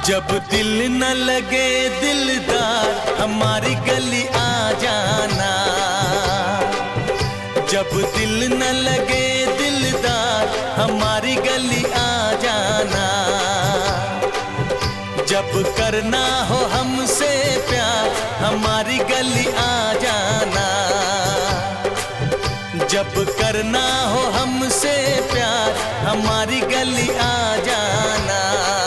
जब दिल न लगे दिलदार हमारी गली आ जाना। जब दिल न लगे दिलदार हमारी गली आ जाना। जब करना हो हमसे प्यार हमारी गली आ जाना। जब करना हो हमसे प्यार हमारी गली आ जाना।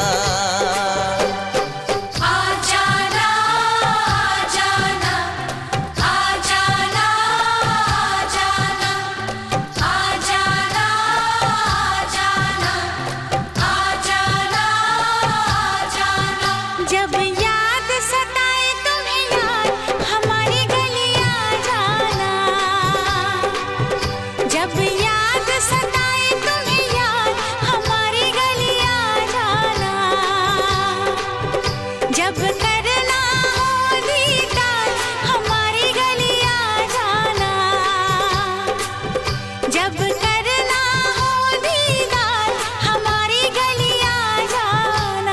जब याद सताए तुम्हें यार हमारी गली आ जाना। जब याद सताए तुम्हें यार हमारी गली आ जाना। जब करना हो दीदार हमारी गली आ जाना। जब करना हो दीदार हमारी गली आ जाना।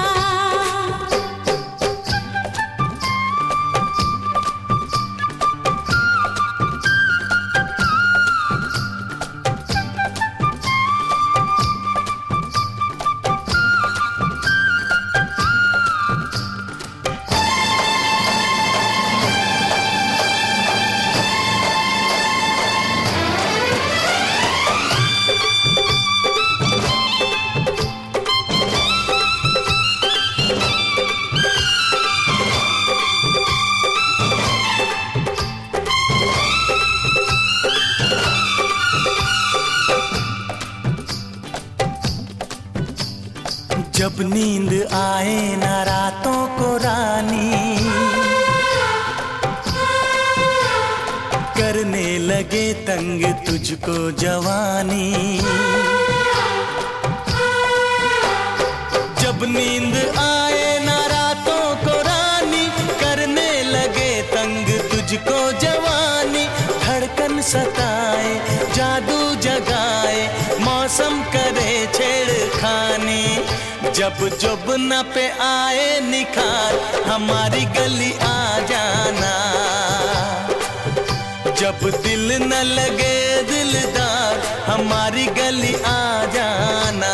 जब नींद आए ना रातों को रानी करने लगे तंग तुझको जवानी। जब नींद आए ना रातों को रानी करने लगे तंग तुझको जवानी। धड़कन सताए जादू जगाए मौसम करे छेड़खानी। जब जुबना पे आए निखार हमारी गली आ जाना। जब दिल न लगे दिलदार हमारी गली आ जाना।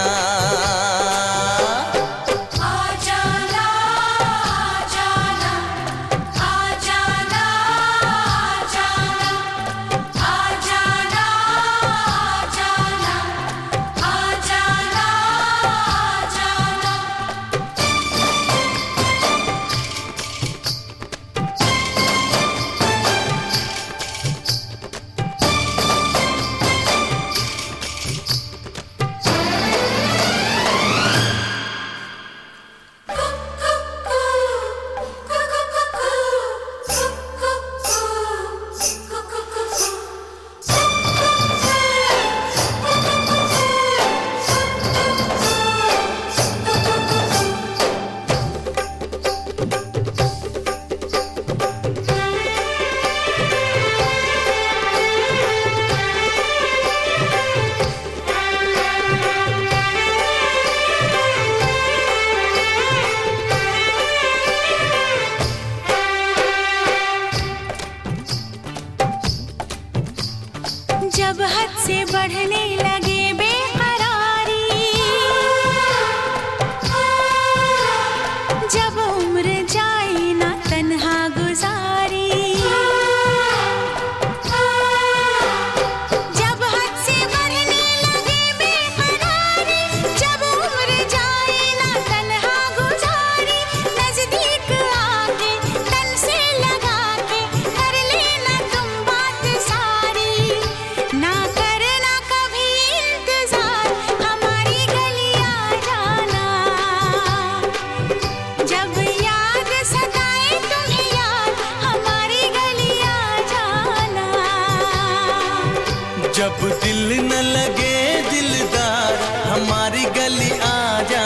जब हद से बढ़ने लगे बेकरारी। जब उम्र जाए ना तन्हा गुजारी। जब हद से बढ़ने लगे बेकरारी। जब उम्र जाए ना तन्हा गुजारी। नजदीक आके तन से लगा के कर लेना तुम बात सारी। ना करना कभी इंतजार हमारी गली आ जाना। जब याद सताए तुम्हें यार हमारी गली आ जाना। जब दिल न लगे दिलदार हमारी गली आ जाना।